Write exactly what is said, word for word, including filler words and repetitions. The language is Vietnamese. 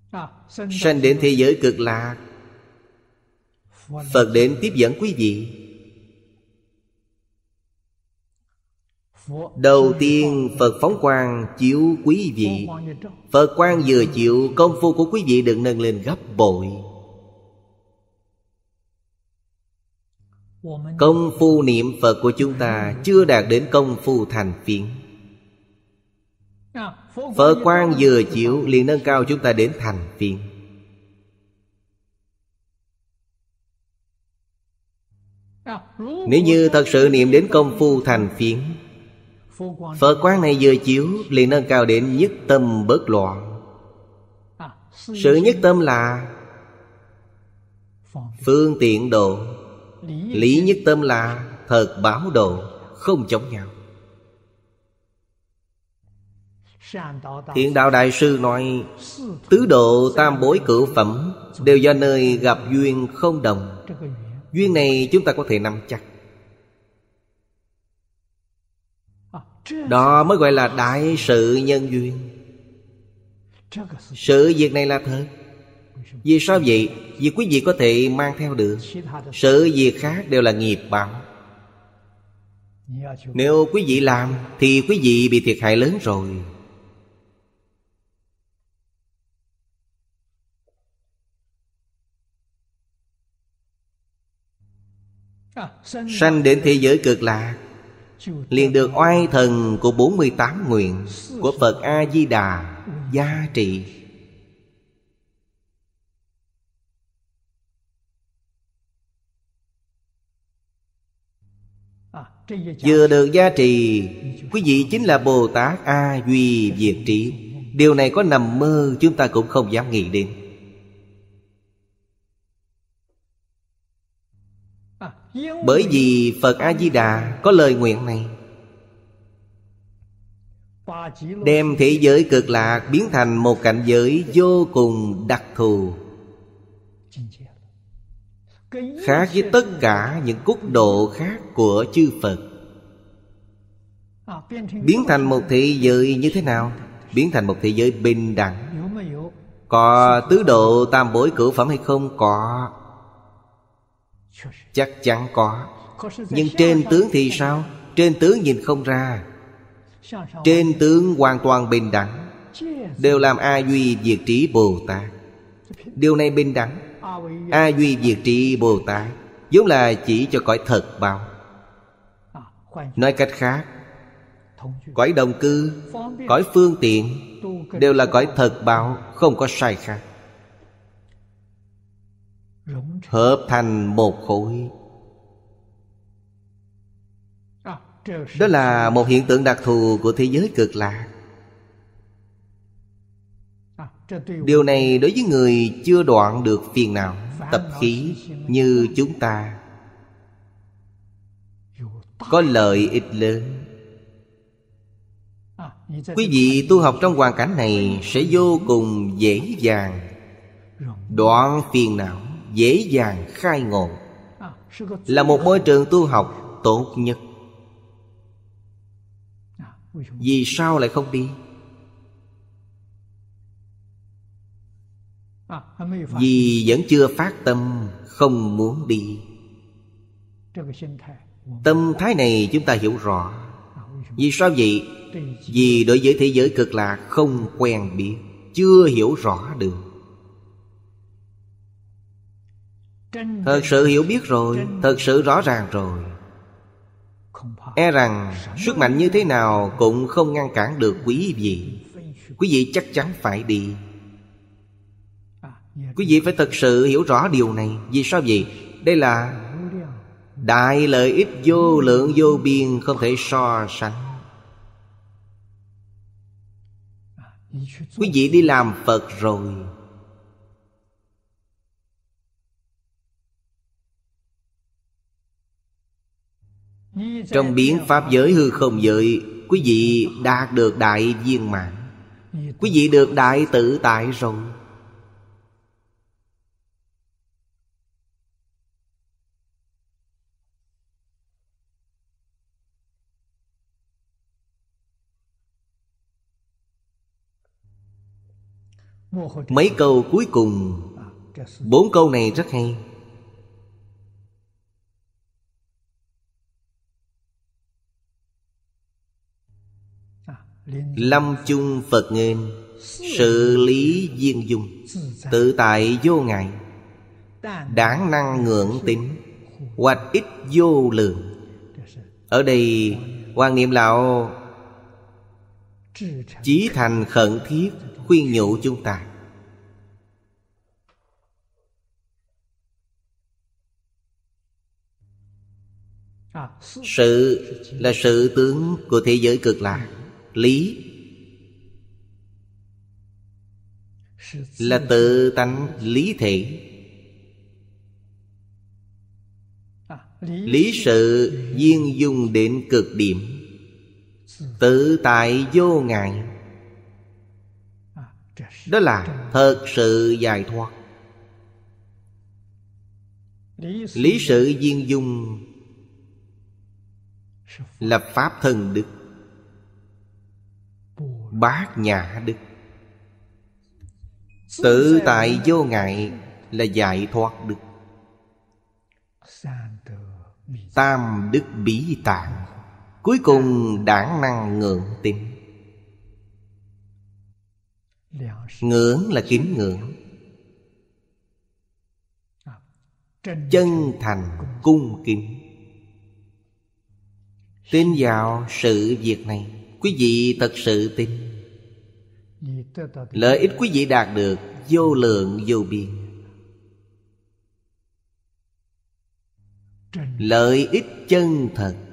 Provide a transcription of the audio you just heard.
Sanh đến thế giới cực lạc, Phật đến tiếp dẫn quý vị. Đầu tiên Phật phóng quang chiếu quý vị. Phật quang vừa chịu, công phu của quý vị được nâng lên gấp bội. Công phu niệm Phật của chúng ta chưa đạt đến công phu thành phiến. Phật quang vừa chịu liền nâng cao chúng ta đến thành phiến. Nếu như thật sự niệm đến công phu thành phiến, Phật quang này vừa chiếu liền nâng cao đến nhất tâm bất loạn. Sự nhất tâm là phương tiện độ, lý nhất tâm là thật báo độ, không chống nhau. Thiện Đạo Đại Sư nói, tứ độ tam bối cửu phẩm đều do nơi gặp duyên không đồng. Duyên này chúng ta có thể nắm chắc. Đó mới gọi là đại sự nhân duyên. Sự việc này là thật. Vì sao vậy? Vì quý vị có thể mang theo được. Sự việc khác đều là nghiệp báo. Nếu quý vị làm thì quý vị bị thiệt hại lớn rồi. Sanh đến thế giới cực lạc, liền được oai thần của bốn mươi tám nguyện của Phật A-di-đà gia trị. Vừa được gia trì, quý vị chính là Bồ Tát A Duy Diệt Trí. Điều này có nằm mơ chúng ta cũng không dám nghĩ đến. Bởi vì Phật A-di-đà có lời nguyện này, đem thế giới cực lạc biến thành một cảnh giới vô cùng đặc thù, khác với tất cả những quốc độ khác của chư Phật. Biến thành một thế giới như thế nào? Biến thành một thế giới bình đẳng. Có tứ độ tam bối cửu phẩm hay không? Có. Chắc chắn có. Nhưng trên tướng thì sao? Trên tướng nhìn không ra. Trên tướng hoàn toàn bình đẳng, đều làm A Duy Diệt Trí Bồ Tát. Điều này bình đẳng. A Duy Diệt Trí Bồ Tát vốn là chỉ cho cõi thật báo. Nói cách khác, cõi đồng cư, cõi phương tiện đều là cõi thật báo, không có sai khác. Hợp thành một khối. Đó là một hiện tượng đặc thù của thế giới cực lạc. Điều này đối với người chưa đoạn được phiền não, tập khí như chúng ta có lợi ích lớn. Quý vị tu học trong hoàn cảnh này sẽ vô cùng dễ dàng đoạn phiền não, dễ dàng khai ngộ. Là một môi trường tu học tốt nhất. Vì sao lại không đi? Vì vẫn chưa phát tâm, không muốn đi. Tâm thái này chúng ta hiểu rõ. Vì sao vậy? Vì đối với thế giới cực lạc không quen biết, chưa hiểu rõ được. Thật sự hiểu biết rồi, thật sự rõ ràng rồi, e rằng sức mạnh như thế nào cũng không ngăn cản được quý vị. Quý vị chắc chắn phải đi. Quý vị phải thật sự hiểu rõ điều này. Vì sao vậy? Đây là đại lợi ích vô lượng vô biên, không thể so sánh. Quý vị đi làm Phật rồi, trong biến pháp giới hư không giới, quý vị đạt được đại viên mãn. Quý vị được đại tự tại rồi. Mấy câu cuối cùng, bốn câu này rất hay. Lâm chung Phật nghênh, sự lý viên dung, tự tại vô ngại, đãng năng ngưỡng tín, hoạch ích vô lượng. Ở đây Hoàng Niệm Lão chí thành khẩn thiết khuyên nhủ chúng ta. Sự là sự tướng của thế giới cực lạc. Lý là tự tánh lý thể. Lý sự viên dung đến cực điểm, tự tại vô ngại. Đó là thật sự giải thoát. Lý sự viên dung là pháp thân đức, bát nhã đức. Tự tại vô ngại là giải thoát đức. Tam đức bí tạng, cuối cùng đãng năng ngưỡng tín. Ngưỡng là kính ngưỡng, chân thành cung kính. Tin vào sự việc này, quý vị thật sự tin, lợi ích quý vị đạt được vô lượng vô biên. Lợi ích chân thật.